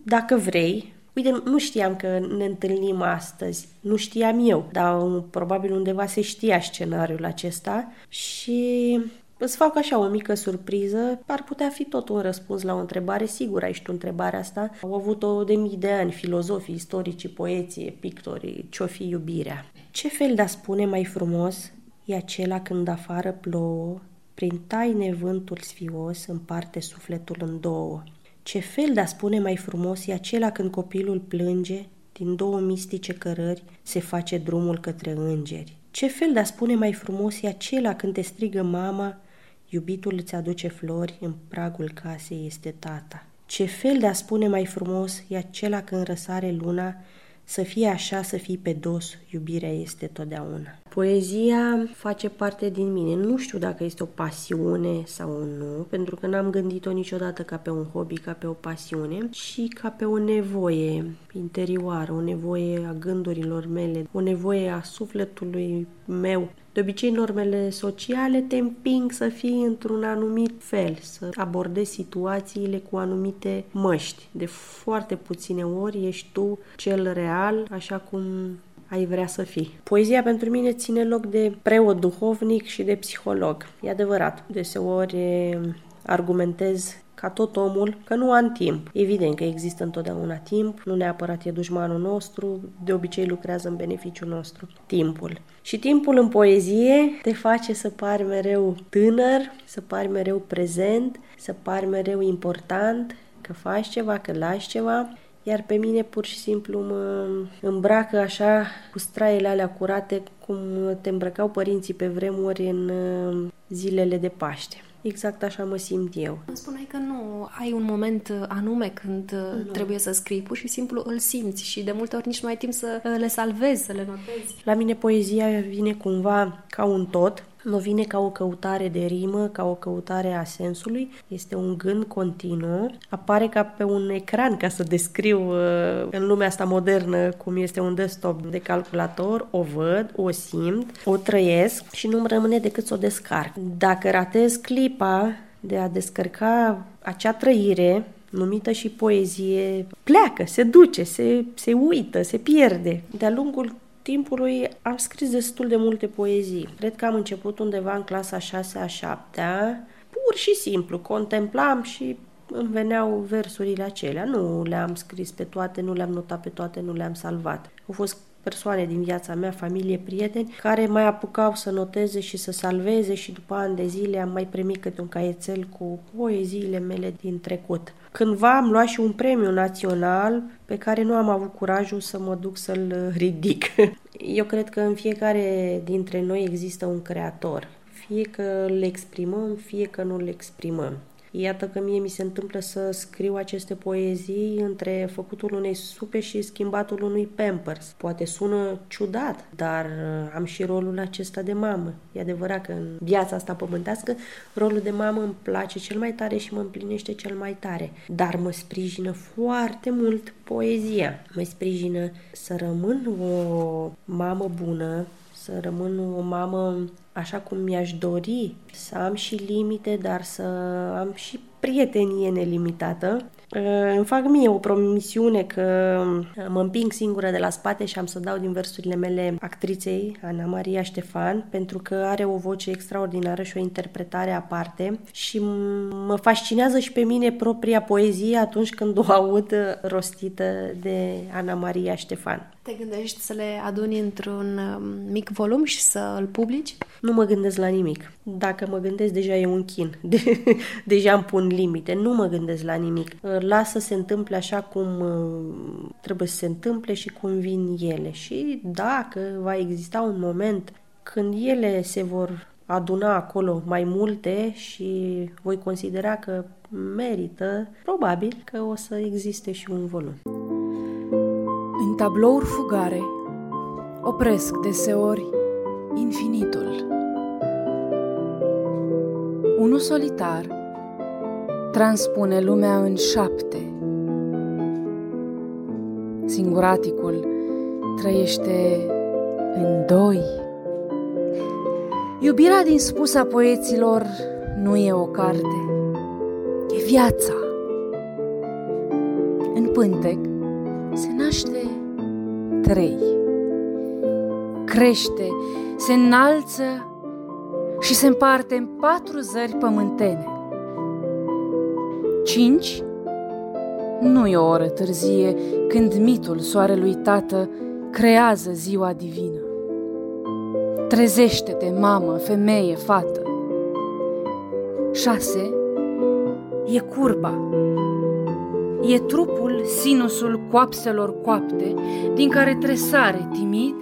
dacă vrei, uite, nu știam că ne întâlnim astăzi, nu știam eu, dar probabil undeva se știa scenariul acesta și îți fac așa o mică surpriză, ar putea fi tot un răspuns la o întrebare, sigur ai și tu întrebarea asta. Au avut-o de mii de ani filozofii, istoricii, poeții, pictorii, ce-o fi iubirea. Ce fel de a spune mai frumos e acela când afară plouă, prin taine vântul sfios împarte sufletul în două. Ce fel de a spune mai frumos e acela când copilul plânge, din două mistice cărări se face drumul către îngeri. Ce fel de a spune mai frumos e acela când te strigă mama, iubitul îți aduce flori, în pragul casei este tata. Ce fel de a spune mai frumos e acela când răsare luna, să fie așa, să fii pe dos, iubirea este totdeauna. Poezia face parte din mine. Nu știu dacă este o pasiune sau nu, pentru că n-am gândit-o niciodată ca pe un hobby, ca pe o pasiune, și ca pe o nevoie interioară, o nevoie a gândurilor mele, o nevoie a sufletului meu. De obicei, normele sociale te împing să fii într-un anumit fel, să abordezi situațiile cu anumite măști. De foarte puține ori ești tu cel real, așa cum ai vrea să fii. Poezia pentru mine ține loc de preot duhovnic și de psiholog. E adevărat, deseori argumentez ca tot omul, că nu am timp. Evident că există întotdeauna timp, nu neapărat e dușmanul nostru, de obicei lucrează în beneficiul nostru, timpul. Și timpul în poezie te face să pari mereu tânăr, să pari mereu prezent, să pari mereu important, că faci ceva, că lași ceva, iar pe mine pur și simplu mă îmbracă așa cu straiele alea curate cum te îmbrăcau părinții pe vremuri în zilele de Paște. Exact așa mă simt eu. Îmi spuneai că nu ai un moment anume când trebuie să scrii, pur și simplu îl simți și de multe ori nici nu ai timp să le salvezi, să le notezi. La mine poezia vine cumva ca un tot, nu vine ca o căutare de rimă, ca o căutare a sensului, este un gând continuu, apare ca pe un ecran, ca să descriu în lumea asta modernă cum este un desktop de calculator, o văd, o simt, o trăiesc și nu-mi rămâne decât să o descarc. Dacă ratez clipa de a descărca acea trăire, numită și poezie, pleacă, se duce, se uită, se pierde. De-a lungul timpului am scris destul de multe poezii. Cred că am început undeva în clasa 6-a, 7-a. Pur și simplu, contemplam și îmi veneau versurile acelea. Nu le-am scris pe toate, nu le-am notat pe toate, nu le-am salvat. Au fost persoane din viața mea, familie, prieteni, care mai apucau să noteze și să salveze și după ani de zile am mai primit câte un caietel cu poeziile mele din trecut. Cândva am luat și un premiu național pe care nu am avut curajul să mă duc să-l ridic. Eu cred că în fiecare dintre noi există un creator. Fie că îl exprimăm, fie că nu îl exprimăm. Iată că mie mi se întâmplă să scriu aceste poezii între făcutul unei supe și schimbatul unui Pampers. Poate sună ciudat, dar am și rolul acesta de mamă. E adevărat că în viața asta pământească rolul de mamă îmi place cel mai tare și mă împlinește cel mai tare. Dar mă sprijină foarte mult poezia. Mă sprijină să rămân o mamă bună, să rămân o mamă așa cum mi-aș dori, să am și limite, dar să am și prietenie nelimitată. Îmi fac mie o promisiune că mă împing singură de la spate și am să dau din versurile mele actriței Ana Maria Ștefan, pentru că are o voce extraordinară și o interpretare aparte și mă fascinează și pe mine propria poezie atunci când o aud rostită de Ana Maria Ștefan. Te gândești să le aduni într-un mic volum și să îl publici? Nu mă gândesc la nimic. Dacă mă gândesc, deja e un chin. Deja îmi pun limite. Nu mă gândesc la nimic. Las să se întâmple așa cum trebuie să se întâmple și cum vin ele. Și dacă va exista un moment când ele se vor aduna acolo mai multe și voi considera că merită, probabil că o să existe și un volum. În tablouri fugare opresc deseori infinitul. Unul solitar transpune lumea în 7. Singuraticul trăiește în 2. Iubirea din spusa poeților nu e o carte, e viața. În pântec se naște 3. Crește, se înalță și se împarte în 4 zări pământene. 5. Nu e o oră târzie când mitul soarelui tată creează ziua divină. Trezește-te, mamă, femeie, fată. 6. E curba. E trupul, sinusul coapselor coapte, din care tresare timid